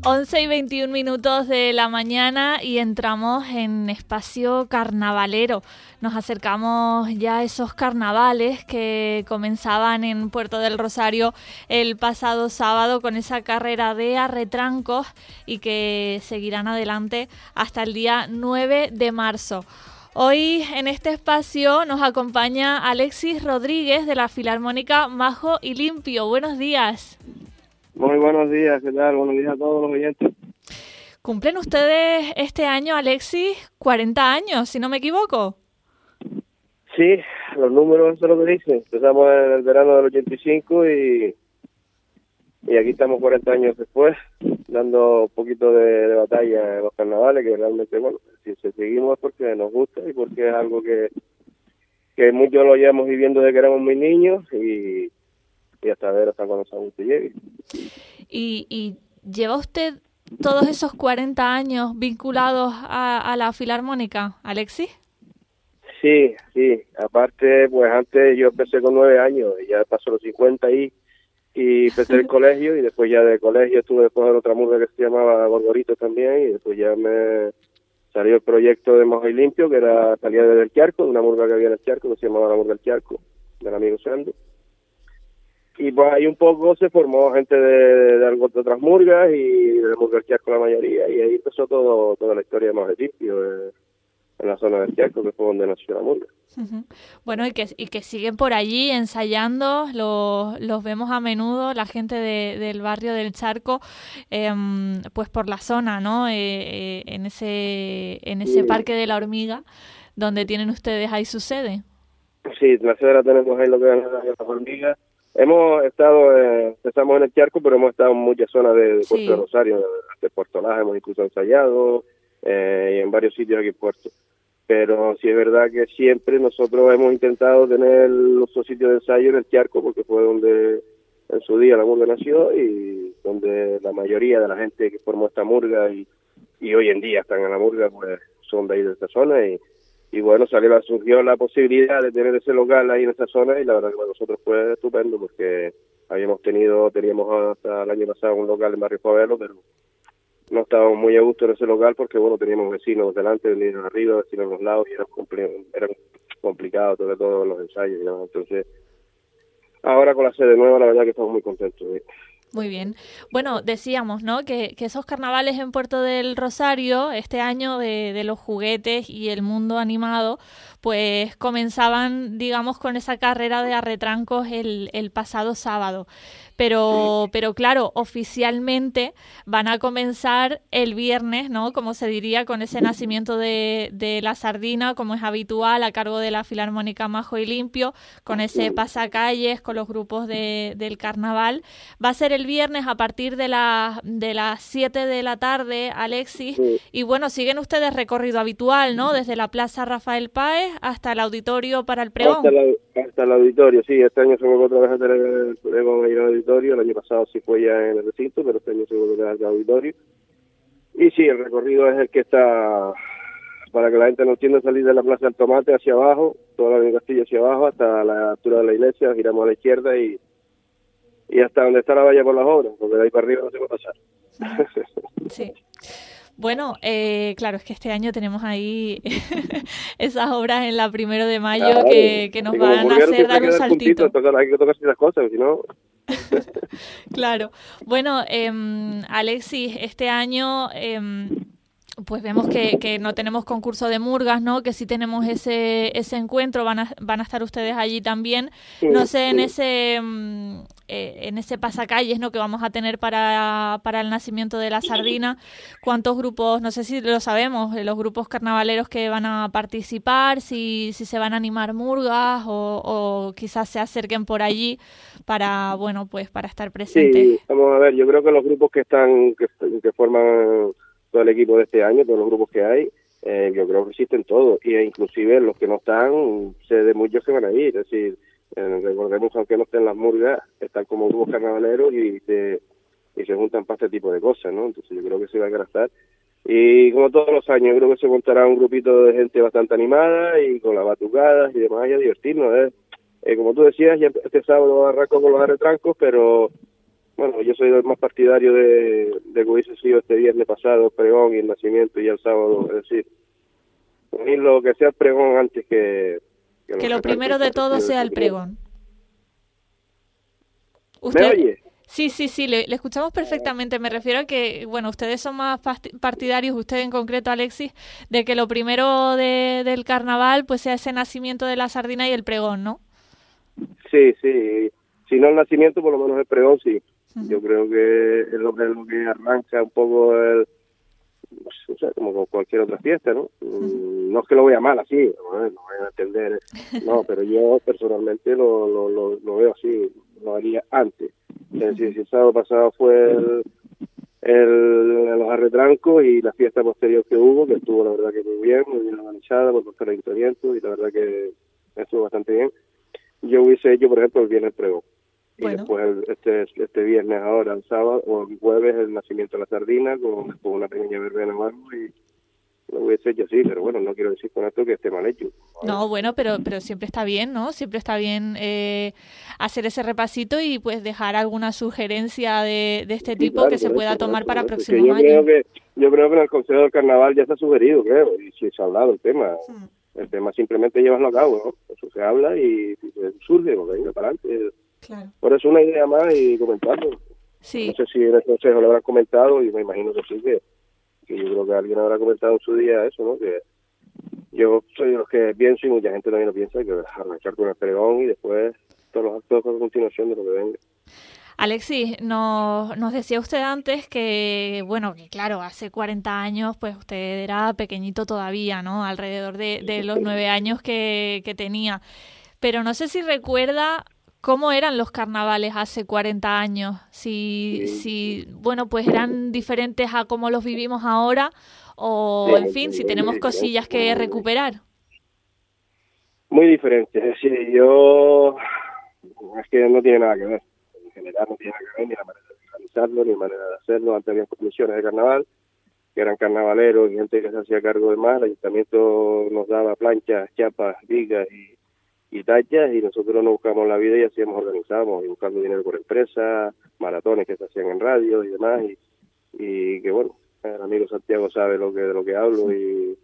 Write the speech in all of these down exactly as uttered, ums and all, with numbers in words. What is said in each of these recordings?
once y veintiún minutos de la mañana y entramos en espacio carnavalero. Nos acercamos ya a esos carnavales que comenzaban en Puerto del Rosario el pasado sábado con esa carrera de arretrancos y que seguirán adelante hasta el día nueve de marzo. Hoy en este espacio nos acompaña Alexis Rodríguez de la Filarmónica Majo y Limpio. Buenos días. Muy buenos días, ¿qué tal? Buenos días a todos los oyentes. Cumplen ustedes este año, Alexis, cuarenta años, si no me equivoco. Sí, los números eso es lo que dicen. Empezamos en el verano del ochenta y cinco y, y aquí estamos cuarenta años después, dando un poquito de, de batalla en los carnavales, que realmente, bueno, si se seguimos es porque nos gusta y porque es algo que, que muchos lo llevamos viviendo desde que éramos muy niños y, y hasta ver hasta cuando se guste llegue. Y, y lleva usted todos esos cuarenta años vinculados a, a la Filarmónica, Alexis. Sí, sí. Aparte, pues antes yo empecé con nueve años, y ya pasó los cincuenta y, y empecé el colegio, y después ya de colegio estuve después en otra murga que se llamaba Gorgorito también, y después ya me salió el proyecto de Majo y Limpio, que era salía desde el Charco, de una murga que había en el Charco, que se llamaba la Murga del Charco, del amigo Sando. Y pues ahí un poco se formó gente de, de, algo, de otras murgas y de Murga del Charco la mayoría, y ahí empezó todo toda la historia de Majo y Limpio, eh, en la zona del Charco, que fue donde nació la murga. Uh-huh. Bueno, y que, y que siguen por allí ensayando, los, los vemos a menudo, la gente de, del barrio del Charco, eh, pues por la zona, ¿no? Eh, eh, en ese en ese sí. Parque de la Hormiga, donde tienen ustedes ahí su sede. Sí, la sede la tenemos ahí, lo que es la Hormiga. Hemos estado, eh, empezamos en el Charco, pero hemos estado en muchas zonas de, de Puerto sí. de Rosario, de, de Puerto Laja, hemos incluso ensayado, eh, y en varios sitios aquí en Puerto. Pero sí es verdad que siempre nosotros hemos intentado tener nuestro sitio de ensayo en el Charco, porque fue donde en su día la murga nació y donde la mayoría de la gente que formó esta murga y, y hoy en día están en la murga, pues son de ahí, de esta zona. Y, y bueno, salió, surgió la posibilidad de tener ese local ahí en esta zona y la verdad que para nosotros fue estupendo porque habíamos tenido, teníamos hasta el año pasado un local en Barrio Favelo, pero no estábamos muy a gusto en ese local porque, bueno, teníamos vecinos delante, vecinos arriba, vecinos a los lados y era, compl- era complicado, sobre todo en los ensayos, ¿no? Entonces, ahora con la sede nueva, la verdad que estamos muy contentos. ¿Sí? Muy bien. Bueno, decíamos, ¿no? Que, que esos carnavales en Puerto del Rosario, este año de, de los juguetes y el mundo animado, pues comenzaban, digamos, con esa carrera de arretrancos el, el pasado sábado. Pero, pero claro, oficialmente van a comenzar el viernes, ¿no? Como se diría, con ese nacimiento de, de la sardina, como es habitual, a cargo de la Filarmónica Majo y Limpio, con ese pasacalles, con los grupos de, del carnaval. Va a ser el viernes a partir de, la, de las siete de la tarde, Alexis. Y bueno, siguen ustedes recorrido habitual, ¿no? Desde la Plaza Rafael Páez hasta el auditorio para el pregón. Hasta, la, hasta el auditorio, sí. Este año se vuelve otra vez a tener el pregón ahí en el auditorio. El año pasado sí fue ya en el recinto, pero este año se vuelve a quedar en el auditorio. Y sí, el recorrido es el que está, para que la gente no entienda, salir de la Plaza del Tomate hacia abajo, toda la Avenida Castilla hacia abajo, hasta la altura de la iglesia, giramos a la izquierda y, y hasta donde está la valla por las obras, porque de ahí para arriba no se va a pasar. Sí. Bueno, eh, claro, es que este año tenemos ahí esas obras en la primero de mayo claro, que, que nos van a hacer dar un saltito. Puntito, hay que tocar esas cosas, si no... Claro. Bueno, eh, Alexis, este año... Eh, pues vemos que, que no tenemos concurso de murgas, ¿no? Que sí tenemos ese ese encuentro, van a van a estar ustedes allí también. No sé, en ese eh, en ese pasacalles, ¿no? Que vamos a tener para, para el nacimiento de la sardina. ¿Cuántos grupos? No sé si lo sabemos, los grupos carnavaleros que van a participar, si si se van a animar murgas o, o quizás se acerquen por allí para, bueno, pues para estar presentes. Sí, vamos a ver, yo creo que los grupos que están que, que forman todo el equipo de este año, todos los grupos que hay, eh, yo creo que existen todos, y inclusive los que no están, sé de muchos que van a ir, es decir, eh, recordemos que aunque no estén las murgas, están como grupos carnavaleros y se, y se juntan para este tipo de cosas, ¿no? Entonces yo creo que se va a gastar. Y como todos los años, yo creo que se montará un grupito de gente bastante animada y con las batucadas y demás, y a divertirnos, ¿eh? Eh, como tú decías, ya este sábado arranco con los arretrancos, pero bueno, yo soy más partidario de, de que hubiese sido este viernes pasado el pregón y el nacimiento y el sábado, es decir, unir lo que sea el pregón antes que... Que, que lo primero de todo sea el pregón. ¿Usted? ¿Me oye? Sí, sí, sí, le, le escuchamos perfectamente. Me refiero a que, bueno, ustedes son más partidarios, usted en concreto, Alexis, de que lo primero de, del carnaval pues sea ese nacimiento de la sardina y el pregón, ¿no? Sí, sí. Si no el nacimiento, por lo menos el pregón, sí. Uh-huh. Yo creo que es lo que, es lo que arranca un poco el... O sea, como con cualquier otra fiesta, ¿no? Uh-huh. No es que lo vea mal así, no, no vayan a entender, no, pero yo personalmente lo, lo, lo, lo veo así, lo haría antes. Es decir, si el sábado pasado fue el, el, los arretrancos y la fiesta posterior que hubo, que estuvo la verdad que muy bien, muy bien organizada por los ayuntamientos y la verdad que estuvo bastante bien. Yo hubiese hecho, por ejemplo, el viernes pregón. Bueno. Y después el, este este viernes ahora, el sábado, o el jueves, el nacimiento de la sardina, con, con una pequeña verbena o algo, y lo hubiese hecho así, pero bueno, no quiero decir con esto que esté mal hecho. No, bueno, pero pero siempre está bien, ¿no? Siempre está bien eh, hacer ese repasito y pues dejar alguna sugerencia de, de este sí, tipo claro, que se eso, pueda tomar eso, para eso. próximos yo años. Creo que, yo creo que en el Consejo del Carnaval ya se ha sugerido, creo, y si se ha hablado el tema. Hmm. El tema simplemente llevarlo a cabo, ¿no? Eso se habla y si surge, pues venga para adelante. Claro. Por eso una idea más y comentarlo. Sí. No sé si en el consejo lo habrán comentado y me imagino que sí, que, que yo creo que alguien habrá comentado en su día eso, ¿no? Que yo soy de los que pienso y mucha gente también lo piensa, que arrancar con el pregón y después todos los actos a continuación de lo que venga. Alexis, nos, nos decía usted antes que, bueno, que claro, hace cuarenta años, pues usted era pequeñito todavía, ¿no? Alrededor de, de los nueve años que, que tenía. Pero no sé si recuerda cómo eran los carnavales hace cuarenta años. Si, si bueno, pues eran diferentes a cómo los vivimos ahora o, en fin, si tenemos cosillas que recuperar. Muy diferente. Es decir, yo... Es que no tiene nada que ver. En general no tiene nada que ver ni la manera de organizarlo, ni la manera de hacerlo. Antes había comisiones de carnaval, que eran carnavaleros y gente que se hacía cargo del mar. El ayuntamiento nos daba planchas, chapas, vigas y, y tachas, y nosotros nos buscamos la vida y hacíamos, organizábamos, y buscando dinero por empresas, maratones que se hacían en radio y demás, y, y que bueno, el amigo Santiago sabe lo que de lo que hablo, y,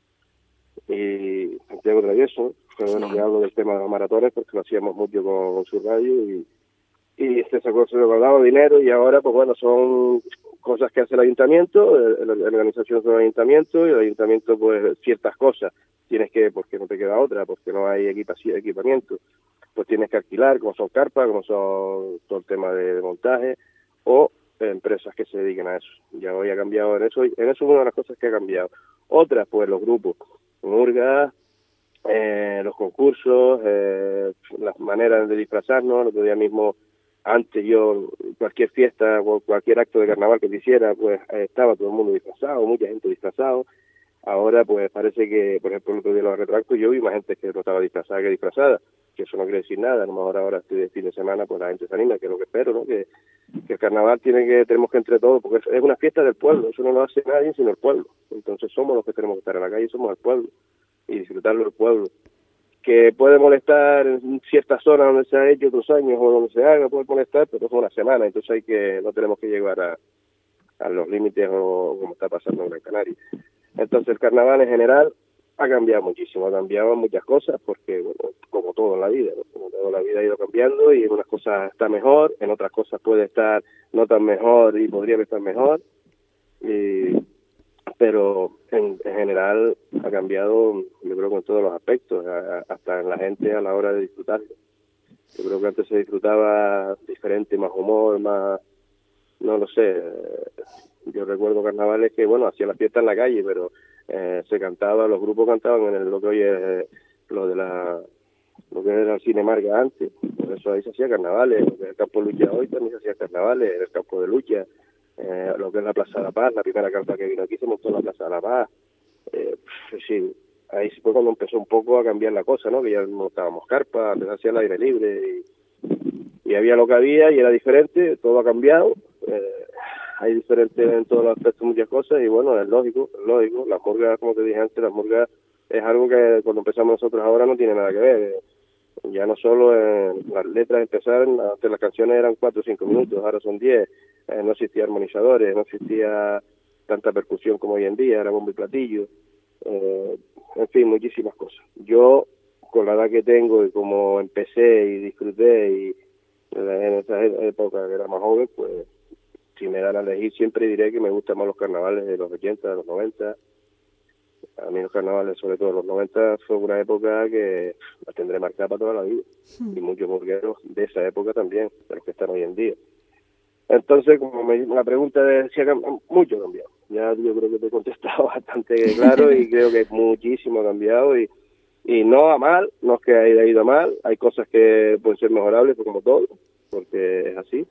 y Santiago Travieso, pero bueno, que hablo del tema de los maratones porque lo hacíamos mucho con, con su radio, y y este sacó, se lo daba dinero, y ahora pues bueno, son cosas que hace el ayuntamiento, la organización del ayuntamiento, y el ayuntamiento pues ciertas cosas tienes que, porque no te queda otra, porque no hay equipamiento, pues tienes que alquilar, como son carpas, como son todo el tema de, de montaje, o eh, empresas que se dediquen a eso. Ya hoy ha cambiado en eso, en eso es una de las cosas que ha cambiado. Otras pues los grupos, murgas, eh, los concursos, eh, las maneras de disfrazarnos. El otro día mismo, antes yo, cualquier fiesta o cualquier acto de carnaval que quisiera, pues eh, estaba todo el mundo disfrazado, mucha gente disfrazado. Ahora pues parece que, por ejemplo, el otro día los retractos, yo vi más gente que no estaba disfrazada que disfrazada, que eso no quiere decir nada. A lo mejor ahora estoy de fin de semana, pues la gente se anima, que es lo que espero, ¿no? Que, que el carnaval tiene que, tenemos que entre todos, porque es una fiesta del pueblo, eso no lo hace nadie sino el pueblo. Entonces somos los que tenemos que estar en la calle, somos el pueblo, y disfrutarlo del pueblo. Que puede molestar en ciertas zonas donde se ha hecho otros años o donde se haga, puede molestar, pero es una semana, entonces hay que, no tenemos que llegar a, a los límites o como está pasando en Gran Canaria. Entonces el carnaval en general ha cambiado muchísimo, ha cambiado muchas cosas, porque bueno, como todo en la vida, ¿no? Como toda la vida ha ido cambiando, y en unas cosas está mejor, en otras cosas puede estar no tan mejor y podría estar mejor, y pero en, en general ha cambiado, yo creo que en todos los aspectos, a, hasta en la gente a la hora de disfrutarlo. Yo creo que antes se disfrutaba diferente, más humor, más, no lo sé, yo recuerdo carnavales que, bueno, hacía la fiesta en la calle, pero eh, se cantaba, los grupos cantaban en el, lo que hoy es eh, lo de la, lo que era el Cine Marga antes, por eso ahí se hacía carnavales, lo que es el campo de lucha hoy también se hacía carnavales, en el campo de lucha. Eh, lo que es la Plaza de la Paz, la primera carta que vino aquí se montó en la Plaza de la Paz. Eh, sí, ahí fue cuando empezó un poco a cambiar la cosa, ¿no? Que ya montábamos carpas, se hacía al aire libre, y, y había lo que había y era diferente, todo ha cambiado. Eh, hay diferentes en todos los aspectos muchas cosas, y bueno, es lógico, es lógico. Las murgas, como te dije antes, las murgas es algo que cuando empezamos nosotros ahora no tiene nada que ver. Ya no solo en las letras empezaron, antes las canciones eran cuatro o cinco minutos, ahora son diez. eh, no existía armonizadores, no existía tanta percusión como hoy en día, era bombo y platillo, eh, en fin, muchísimas cosas. Yo, con la edad que tengo y como empecé y disfruté y en esa época que era más joven, pues si me dan a elegir siempre diré que me gustan más los carnavales de los ochenta, de los noventa. A mí los carnavales, sobre todo los noventa, fue una época que la tendré marcada para toda la vida. Y muchos murgueros de esa época también, de los que están hoy en día. Entonces, como me, la pregunta decía, mucho ha cambiado. Ya yo creo que te he contestado bastante claro y creo que muchísimo ha cambiado y, y no a mal, no es que haya ido a mal, hay cosas que pueden ser mejorables, pues como todo, porque es así,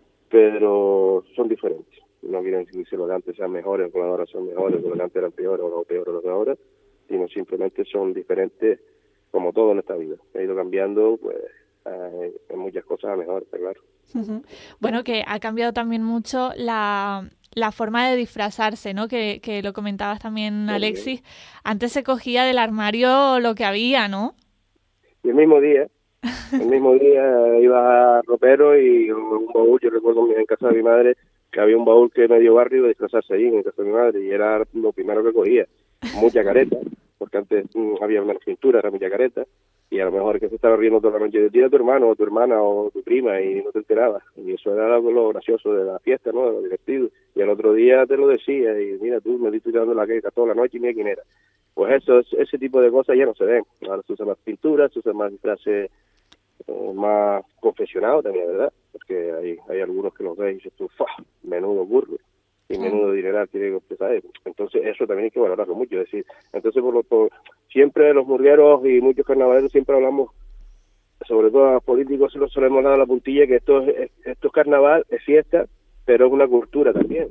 pero son diferentes. No quieren decir que los de antes sean mejores, o los de ahora son mejores, o los de antes eran peores, o los peores los de ahora, sino simplemente son diferentes, como todo en esta vida. Ha ido cambiando, pues, eh, en muchas cosas a mejor, está claro. Bueno, que ha cambiado también mucho la, la forma de disfrazarse, ¿no? Que, que lo comentabas también, Alexis. Antes se cogía del armario lo que había, ¿no? Y el mismo día, el mismo día iba a ropero y un baúl, yo recuerdo en casa de mi madre, que había un baúl que medio barrio de disfrazarse ahí en casa de mi madre y era lo primero que cogía. Mucha careta, porque antes mmm, había menos pintura, era mucha careta. Y a lo mejor es que se estaba riendo toda la noche de ti a tu hermano o tu hermana o tu prima y no te enterabas. Y eso era lo, lo gracioso de la fiesta, ¿no? De lo divertido. Y al otro día te lo decía y mira tú, me estoy dando la queja toda la noche y mira quién era. Pues eso, ese tipo de cosas ya no se ven. Ahora se usan más pinturas, se usan más disfraces eh, más confeccionados también, ¿verdad? Porque hay, hay algunos que los ves y dices tú, ¡fua! Menudo burro. Y menudo dineral tiene que empezar. Entonces eso también hay que valorarlo mucho. Es decir, entonces por lo por, siempre los murgueros y muchos carnavaleros siempre hablamos, sobre todo a los políticos se los solemos dar a la puntilla, que esto es, esto es carnaval, es fiesta, pero es una cultura también.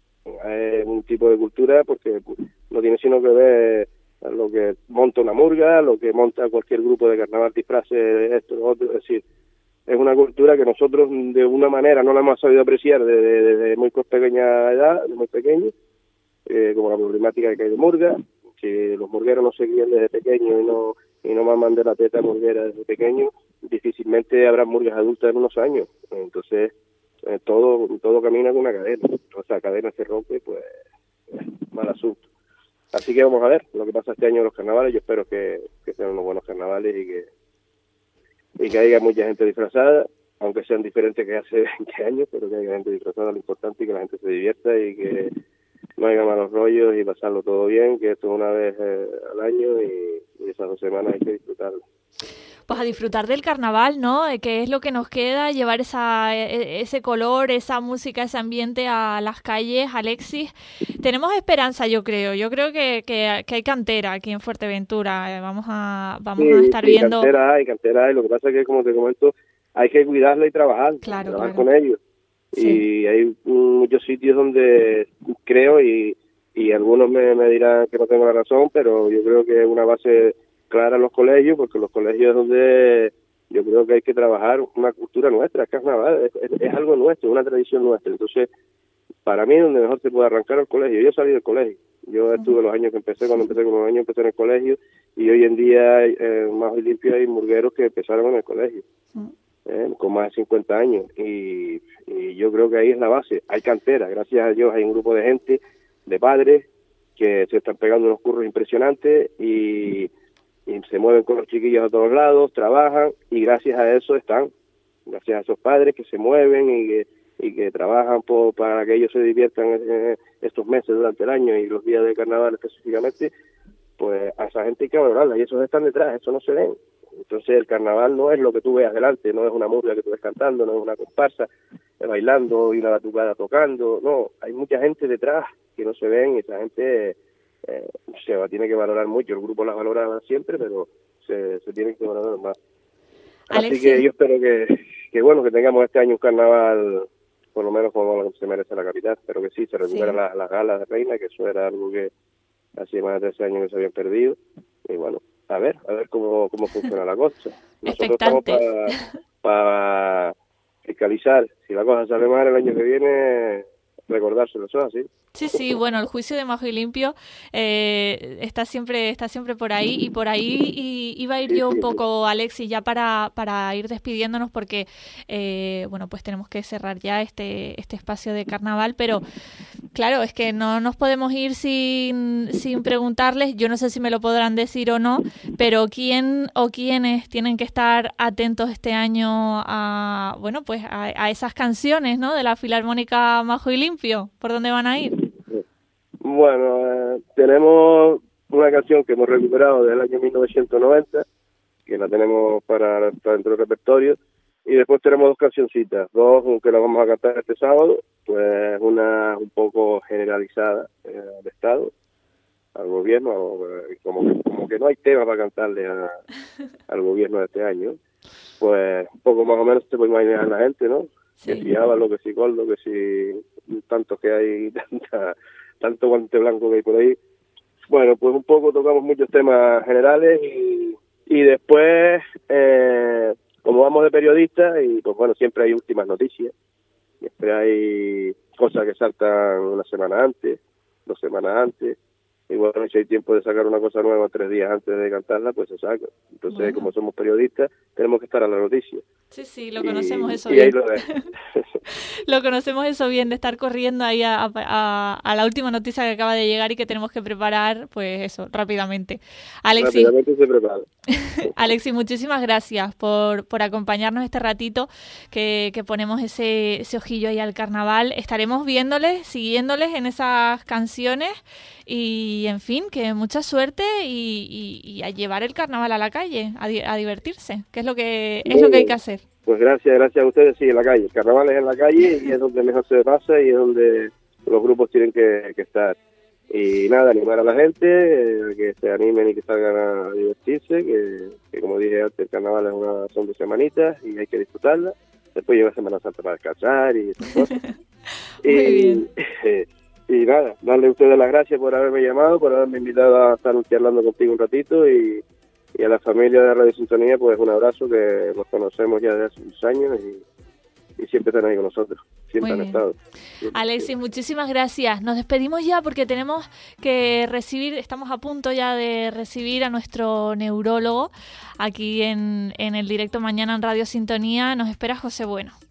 Es un tipo de cultura porque no tiene sino que ver lo que monta una murga, lo que monta cualquier grupo de carnaval, disfraces, esto, lo otro, es decir, es una cultura que nosotros de una manera no la hemos sabido apreciar desde, desde muy pequeña edad, de muy pequeño, eh, como la problemática que hay de murga, que los murgueros no se guían desde pequeños y no y no maman de la teta murguera desde pequeños, difícilmente habrá murgas adultas en unos años. Entonces, eh, todo todo camina con una cadena. O sea, cadena se rompe, pues, eh, mal asunto. Así que vamos a ver lo que pasa este año en los carnavales. Yo espero que, que sean unos buenos carnavales y que y que haya mucha gente disfrazada, aunque sean diferentes que hace veinte años, pero que haya gente disfrazada, lo importante es que la gente se divierta y que no haya malos rollos y pasarlo todo bien, que esto es una vez eh, al año y, y esas dos semanas hay que disfrutarlo. Pues a disfrutar del carnaval, ¿no? Que es lo que nos queda, llevar esa ese color, esa música, ese ambiente a las calles. Alexis, tenemos esperanza, yo creo. Yo creo que, que, que hay cantera aquí en Fuerteventura. Vamos a vamos sí, a estar sí, viendo... cantera hay, cantera hay. Lo que pasa es que, como te comento, hay que cuidarla y trabajar, claro, trabajar claro. con ellos. Sí. Y hay muchos sitios donde creo, y, y algunos me, me dirán que no tengo la razón, pero yo creo que es una base clara en los colegios, porque los colegios es donde yo creo que hay que trabajar una cultura nuestra, carnaval, es, es, es algo nuestro, una tradición nuestra. Entonces, para mí, donde mejor se puede arrancar el colegio. Yo salí del colegio, yo estuve los años que empecé, cuando empecé con los años empecé en el colegio, y hoy en día, eh, más limpio, hay murgueros que empezaron en el colegio, eh, con más de cincuenta años, y, y yo creo que ahí es la base. Hay cantera, gracias a Dios hay un grupo de gente, de padres, que se están pegando unos curros impresionantes, y y se mueven con los chiquillos a todos lados, trabajan, y gracias a eso están, gracias a esos padres que se mueven y que, y que trabajan por, para que ellos se diviertan en estos meses durante el año y los días de carnaval específicamente, pues a esa gente hay que valorarla, y esos están detrás, eso no se ven. Entonces el carnaval no es lo que tú veas delante, no es una murga que tú ves cantando, no es una comparsa eh, bailando y una batucada tocando, no, hay mucha gente detrás que no se ven, y esa gente... Eh, se va, tiene que valorar mucho. El grupo las valora siempre, pero se, se tiene que valorar más. Alexis. Así que yo espero que, que bueno, que tengamos este año un carnaval por lo menos como se merece la capital, pero que sí, se recuperan sí. las, las galas de reina, que eso era algo que hacía más de trece años que se habían perdido, y bueno, a ver, a ver cómo, cómo funciona la cosa. Nosotros estamos para pa fiscalizar. Si la cosa sale mal el año que viene, recordárselo, eso es así. Sí, sí, bueno, el juicio de Majo y Limpio eh, está siempre está siempre por ahí, y por ahí y, iba a ir Sí, yo sí, un sí. poco, Alexis, ya para, para ir despidiéndonos, porque eh, bueno, pues tenemos que cerrar ya este, este espacio de carnaval, pero claro, es que no nos podemos ir sin, sin preguntarles, yo no sé si me lo podrán decir o no, pero quién o quiénes tienen que estar atentos este año a, bueno, pues a, a esas canciones, ¿no?, de la Filarmónica Majo y Limpio, ¿por dónde van a ir? Bueno, eh, tenemos una canción que hemos recuperado del año mil novecientos noventa, que la tenemos para, para dentro del repertorio, y después tenemos dos cancioncitas, dos que las vamos a cantar este sábado, pues una un poco generalizada eh, al Estado, al gobierno, eh, como, que, como que no hay tema para cantarle a, al gobierno de este año, pues un poco más o menos te puede imaginar la gente, ¿no? Sí. Que si Ábalo, que si Coldo, que si tantos que hay, tanta, tanto guante blanco que hay por ahí. Bueno, pues un poco tocamos muchos temas generales y, y después, eh, como vamos de periodistas, y pues bueno, siempre hay últimas noticias, siempre hay cosas que saltan una semana antes, dos semanas antes, y bueno, si hay tiempo de sacar una cosa nueva tres días antes de cantarla, pues se saca. Entonces, bueno, como somos periodistas, tenemos que estar a la noticia. Sí, sí, lo conocemos y, eso y bien. Ahí lo, lo conocemos eso bien, de estar corriendo ahí a, a, a la última noticia que acaba de llegar y que tenemos que preparar, pues eso, rápidamente. Alexis, rápidamente se prepara. Alexis, muchísimas gracias por, por acompañarnos este ratito que, que ponemos ese, ese ojillo ahí al carnaval. Estaremos viéndoles, siguiéndoles en esas canciones y, en fin, que mucha suerte y, y, y a llevar el carnaval a la calle, a, di a divertirse, que es lo que es lo que hay que hacer. Pues gracias, gracias a ustedes, sí, en la calle. El carnaval es en la calle y es donde mejor se pasa y es donde los grupos tienen que, que estar. Y nada, animar a la gente, eh, que se animen y que salgan a divertirse, que, que como dije antes, el carnaval es una, son dos semanitas y hay que disfrutarla. Después llega Semana Santa para descansar y esas cosas. Muy y, bien. Y nada, darle a ustedes las gracias por haberme llamado, por haberme invitado a estar charlando contigo un ratito y, y a la familia de Radio Sintonía, pues un abrazo, que nos conocemos ya desde hace muchos años y, y siempre están ahí con nosotros, siempre han estado. Alexis, muchísimas gracias. Nos despedimos ya porque tenemos que recibir, estamos a punto ya de recibir a nuestro neurólogo aquí en, en el directo mañana en Radio Sintonía. Nos espera José Bueno.